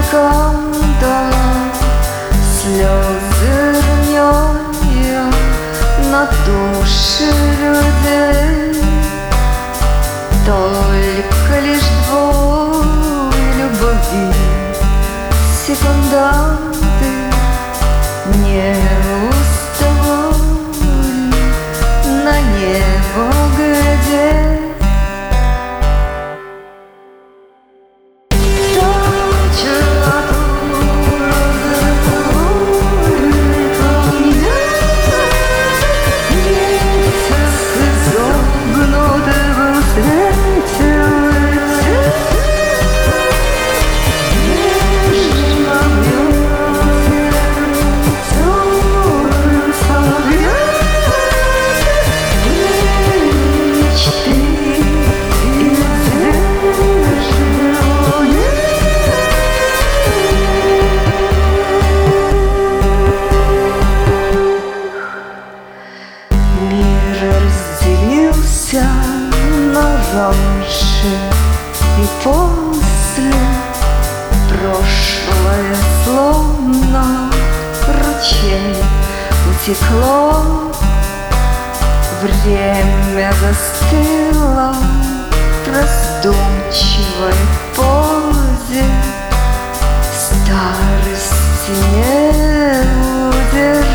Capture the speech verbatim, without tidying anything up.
скандал, слезы роняя на души людей. Только лишь двое любви, секунданты не уставали на небо глядеть. На раньше и после, прошлое словно ручей утекло, время застыло в раздумчивой позе, старости не удержать.